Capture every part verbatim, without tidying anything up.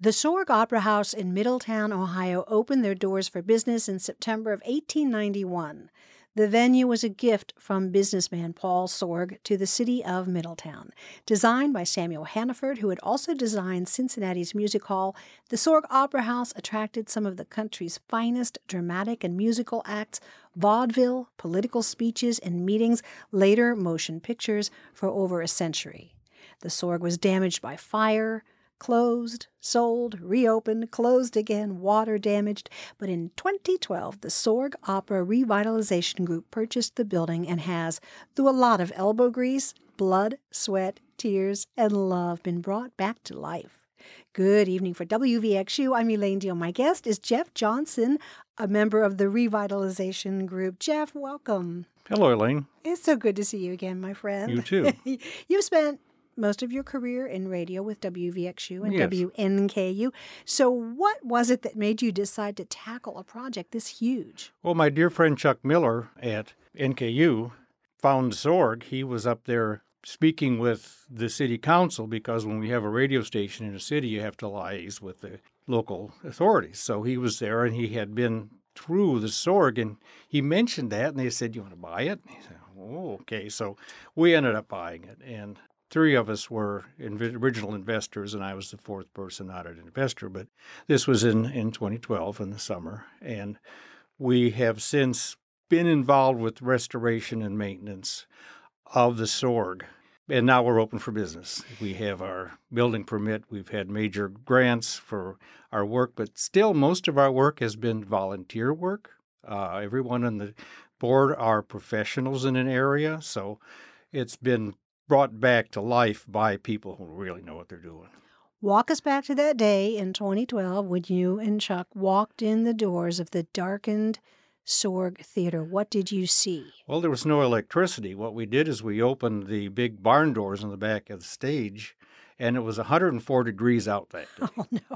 The Sorg Opera House in Middletown, Ohio, opened their doors for business in September of eighteen ninety-one. The venue was a gift from businessman Paul Sorg to the city of Middletown. Designed by Samuel Hannaford, who had also designed Cincinnati's Music Hall, the Sorg Opera House attracted some of the country's finest dramatic and musical acts, vaudeville, political speeches and meetings, later motion pictures, for over a century. The Sorg was damaged by fire, closed, sold, reopened, closed again, water damaged. But in twenty twelve, the Sorg Opera Revitalization Group purchased the building and has, through a lot of elbow grease, blood, sweat, tears, and love, been brought back to life. Good evening for W V X U. I'm Elaine Deal. My guest is Jeff Johnson, a member of the Revitalization Group. Jeff, welcome. Hello, Elaine. It's so good to see you again, my friend. You too. You've spent most of your career in radio with W V X U and Yes. W N K U. So what was it that made you decide to tackle a project this huge? Well, my dear friend Chuck Miller at N K U found Sorg. He was up there speaking with the city council because when we have a radio station in a city, you have to liaise with the local authorities. So he was there and he had been through the Sorg and he mentioned that and they said, "You want to buy it?" And he said, "Oh, okay." So we ended up buying it, and three of us were inv- original investors, and I was the fourth person, not an investor. But this was in, in twenty twelve in the summer, and we have since been involved with restoration and maintenance of the Sorg, and now we're open for business. We have our building permit. We've had major grants for our work, but still most of our work has been volunteer work. Uh, everyone on the board are professionals in an area, so it's been brought back to life by people who really know what they're doing. Walk us back to that day in twenty twelve when you and Chuck walked in the doors of the darkened Sorg Theater. What did you see? Well, there was no electricity. What we did is we opened the big barn doors in the back of the stage, and it was one hundred four degrees out that day. Oh, no.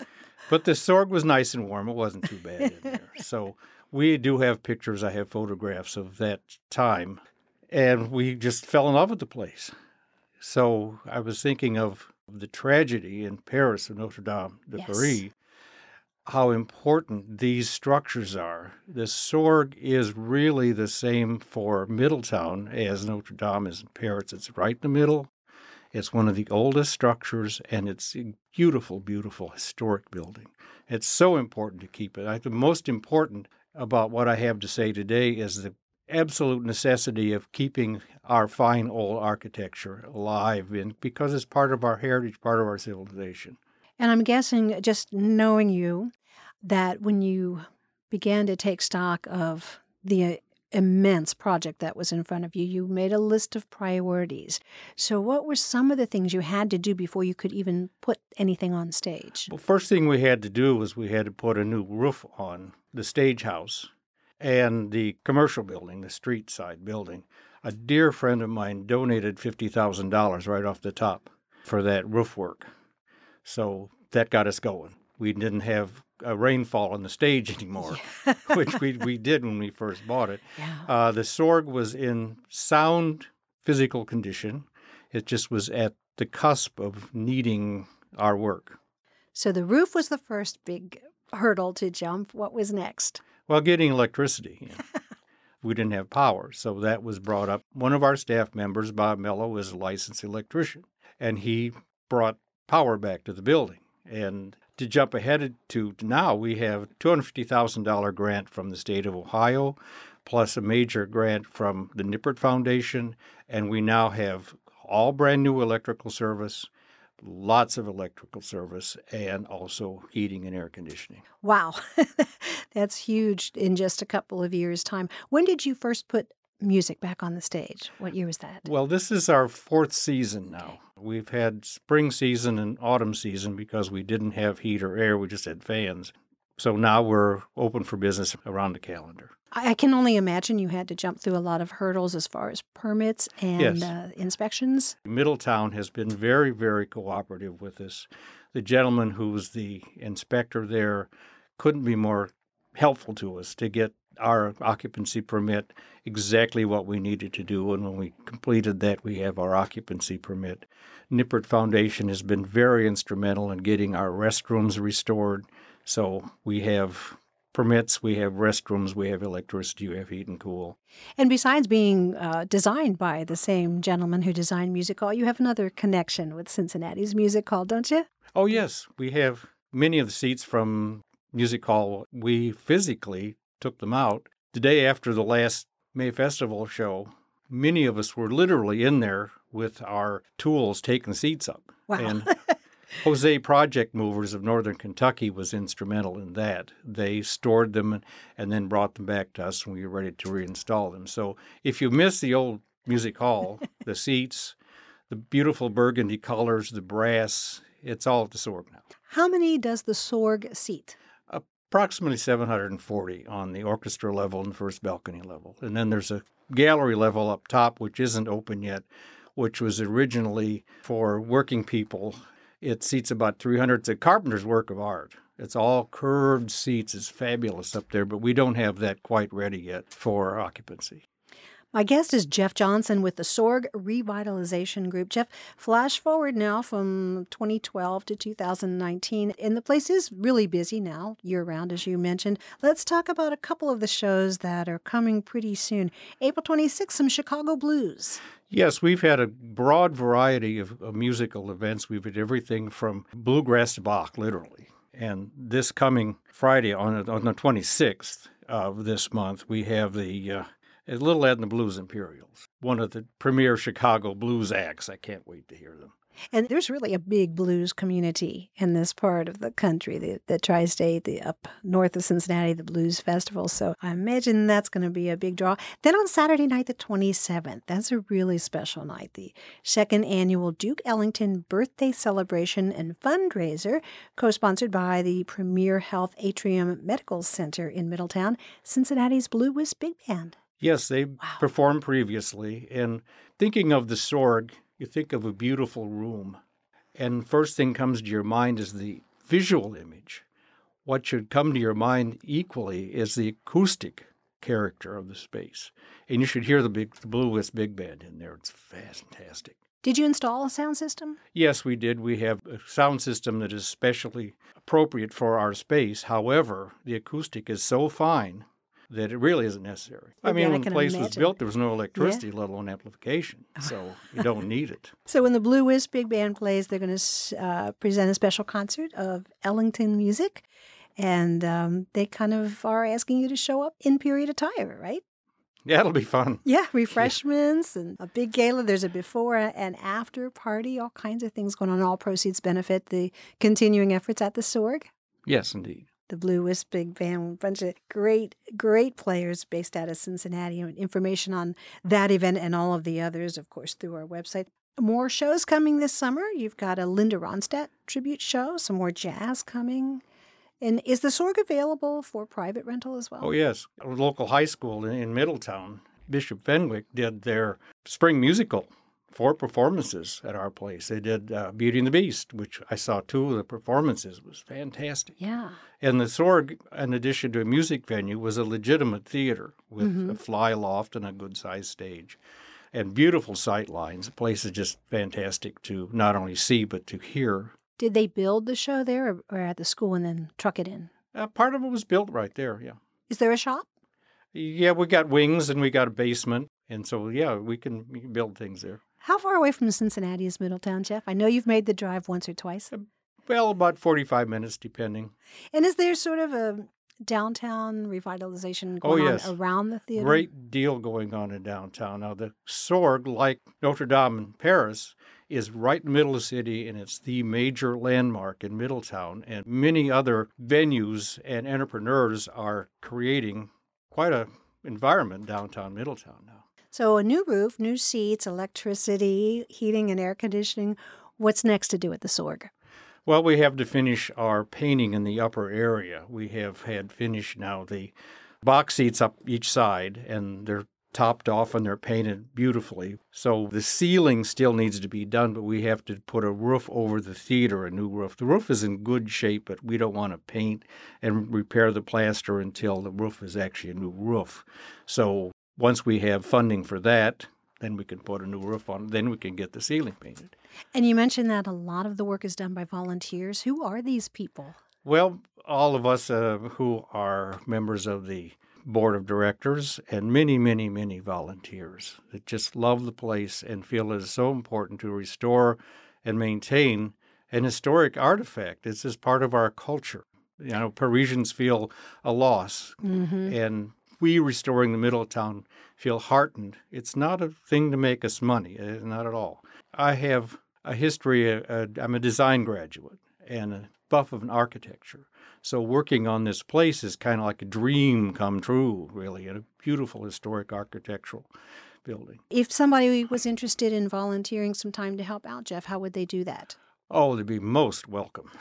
But the Sorg was nice and warm. It wasn't too bad in there. So we do have pictures. I have photographs of that time. And we just fell in love with the place. So I was thinking of the tragedy in Paris of Notre Dame de Yes. Paris, how important these structures are. The Sorg is really the same for Middletown as Notre Dame is in Paris. It's right in the middle. It's one of the oldest structures, and it's a beautiful, beautiful historic building. It's so important to keep it. I, the most important about what I have to say today is the absolute necessity of keeping our fine old architecture alive in, because it's part of our heritage, part of our civilization. And I'm guessing, just knowing you, that when you began to take stock of the immense project that was in front of you, you made a list of priorities. So what were some of the things you had to do before you could even put anything on stage? Well, first thing we had to do was we had to put a new roof on the stage house and the commercial building, the street side building. A dear friend of mine donated fifty thousand dollars right off the top for that roof work. So that got us going. We didn't have a rainfall on the stage anymore, Yeah. which we, we did when we first bought it. Yeah. Uh, the Sorg was in sound physical condition. It just was at the cusp of needing our work. So the roof was the first big hurdle to jump. What was next? Well, getting electricity. You know. We didn't have power, so that was brought up. One of our staff members, Bob Mello, is a licensed electrician, and he brought power back to the building. And to jump ahead to now, we have a two hundred fifty thousand dollars grant from the state of Ohio, plus a major grant from the Nippert Foundation, and we now have all brand new electrical service, lots of electrical service, and also heating and air conditioning. Wow. That's huge in just a couple of years' time. When did you first put music back on the stage? What year was that? Well, this is our fourth season now. We've had spring season and autumn season because we didn't have heat or air. We just had fans. So now we're open for business around the calendar. I I can only imagine you had to jump through a lot of hurdles as far as permits and Yes. uh, inspections. Middletown has been very, very cooperative with us. The gentleman who's the inspector there couldn't be more helpful to us to get our occupancy permit exactly what we needed to do. And when we completed that, we have our occupancy permit. Nippert Foundation has been very instrumental in getting our restrooms restored. So we have permits, we have restrooms, we have electricity, we have heat and cool. And besides being uh, designed by the same gentleman who designed Music Hall, you have another connection with Cincinnati's Music Hall, don't you? Oh, yes. We have many of the seats from Music Hall. We physically took them out. The day after the last May Festival show, many of us were literally in there with our tools taking seats up. Wow. And Jose Project Movers of Northern Kentucky was instrumental in that. They stored them and then brought them back to us when we were ready to reinstall them. So if you miss the old Music Hall, the seats, the beautiful burgundy colors, the brass, it's all at the Sorg now. How many does the Sorg seat? Approximately seven hundred forty on the orchestra level and the first balcony level. And then there's a gallery level up top, which isn't open yet, which was originally for working people. It seats about three hundred. It's a carpenter's work of art. It's all curved seats. It's fabulous up there, but we don't have that quite ready yet for occupancy. My guest is Jeff Johnson with the Sorg Revitalization Group. Jeff, flash forward now from twenty twelve to two thousand nineteen, and the place is really busy now, year-round, as you mentioned. Let's talk about a couple of the shows that are coming pretty soon. April twenty-sixth, some Chicago blues. Yes, we've had a broad variety of, of musical events. We've had everything from bluegrass to Bach, literally. And this coming Friday, on, on the twenty-sixth of this month, we have the uh, Little Ed and the Blues Imperials, one of the premier Chicago blues acts. I can't wait to hear them. And there's really a big blues community in this part of the country, the, the tri-state, the up north of Cincinnati, the Blues Festival. So I imagine that's going to be a big draw. Then on Saturday night, the twenty-seventh, that's a really special night, the second annual Duke Ellington Birthday Celebration and Fundraiser, co-sponsored by the Premier Health Atrium Medical Center in Middletown, Cincinnati's Blue Wisp Big Band. Yes, they wow. performed previously. And thinking of the Sorg, you think of a beautiful room. And first thing comes to your mind is the visual image. What should come to your mind equally is the acoustic character of the space. And you should hear the, big, the Blue Wisp Big Band in there. It's fantastic. Did you install a sound system? Yes, we did. We have a sound system that is specially appropriate for our space. However, the acoustic is so fine that it really isn't necessary. I mean, I when the place imagine. was built, there was no electricity, Yeah. let alone amplification. So you don't need it. So when the Blue Wisp Big Band plays, they're going to uh, present a special concert of Ellington music. And um, they kind of are asking you to show up in period attire, right? Yeah, it'll be fun. Yeah, refreshments yeah. and a big gala. There's a before and after party, all kinds of things going on. All proceeds benefit the continuing efforts at the Sorg. Yes, indeed. The Blue Wisp Big Band, a bunch of great, great players based out of Cincinnati. Information on that event and all of the others, of course, through our website. More shows coming this summer. You've got a Linda Ronstadt tribute show, some more jazz coming. And is the Sorg available for private rental as well? Oh, yes. A local high school in Middletown, Bishop Fenwick, did their spring musical, four performances at our place. They did uh, Beauty and the Beast, which I saw two of the performances. It was fantastic. Yeah. And the Sorg, in addition to a music venue, was a legitimate theater with mm-hmm. a fly loft and a good-sized stage. And beautiful sight lines. The place is just fantastic to not only see, but to hear. Did they build the show there or, or at the school and then truck it in? Uh, part of it was built right there, yeah. Is there a shop? Yeah, we got wings and we got a basement. And so, yeah, we can, we can build things there. How far away from Cincinnati is Middletown, Jeff? I know you've made the drive once or twice. Uh, well, about forty-five minutes, depending. And is there sort of a downtown revitalization going oh, yes. on around the theater? Great deal going on in downtown. Now, the Sorg, like Notre Dame in Paris, is right in the middle of the city, and it's the major landmark in Middletown. And many other venues and entrepreneurs are creating quite an environment downtown Middletown now. So a new roof, new seats, electricity, heating and air conditioning. What's next to do at the Sorg? Well, we have to finish our painting in the upper area. We have had finished now the box seats up each side, and they're topped off and they're painted beautifully. So the ceiling still needs to be done, but we have to put a roof over the theater, a new roof. The roof is in good shape, but we don't want to paint and repair the plaster until the roof is actually a new roof. So once we have funding for that, then we can put a new roof on. Then we can get the ceiling painted. And you mentioned that a lot of the work is done by volunteers. Who are these people? Well, all of us uh, who are members of the board of directors and many, many, many volunteers that just love the place and feel it is so important to restore and maintain an historic artifact. It's just part of our culture. You know, Parisians feel a loss, Mm-hmm. and we restoring the Middletown feel heartened. It's not a thing to make us money, uh, not at all. I have a history, uh, uh, I'm a design graduate and a buff of an architecture. So working on this place is kind of like a dream come true, really, and a beautiful historic architectural building. If somebody was interested in volunteering some time to help out, Jeff, how would they do that? Oh, they'd be most welcome.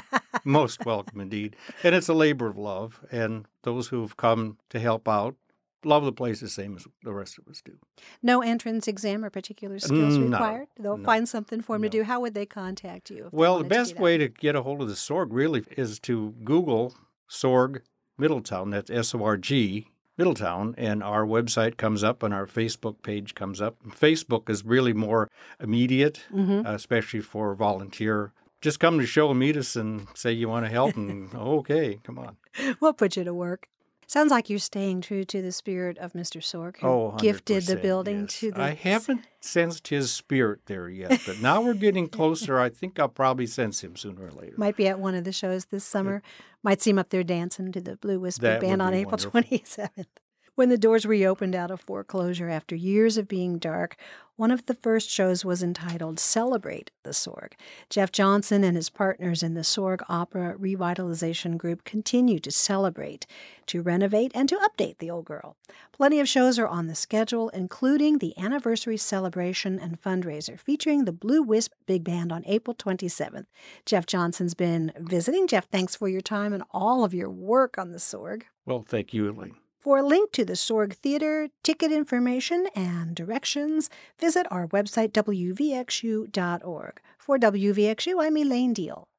Most welcome indeed. And it's a labor of love, and those who've come to help out love the place the same as the rest of us do. No entrance exam or particular skills No, required? They'll no, find something for them no. to do. How would they contact you? if they Well, the wanted to do best that? way to get a hold of the SORG really is to Google SORG Middletown. That's S O R G Middletown, and our website comes up and our Facebook page comes up. Facebook is really more immediate, Mhm. uh, especially for volunteer. Just come to the show and meet us and say you want to help, and okay, come on. We'll put you to work. Sounds like you're staying true to the spirit of Mister Sorg, who Oh, gifted the one hundred percent, building yes. to the... I haven't sensed his spirit there yet, but now we're getting closer. I think I'll probably sense him sooner or later. Might be at one of the shows this summer. Might see him up there dancing to the Blue Whisper That Band would on be April wonderful. twenty-seventh. When the doors reopened out of foreclosure after years of being dark, one of the first shows was entitled Celebrate the Sorg. Jeff Johnson and his partners in the Sorg Opera Revitalization Group continue to celebrate, to renovate, and to update the old girl. Plenty of shows are on the schedule, including the anniversary celebration and fundraiser featuring the Blue Wisp Big Band on April twenty-seventh. Jeff Johnson's been visiting. Jeff, thanks for your time and all of your work on the Sorg. Well, thank you, Elaine. For a link to the Sorg Theater, ticket information, and directions, visit our website, W V X U dot org. For W V X U, I'm Elaine Deal.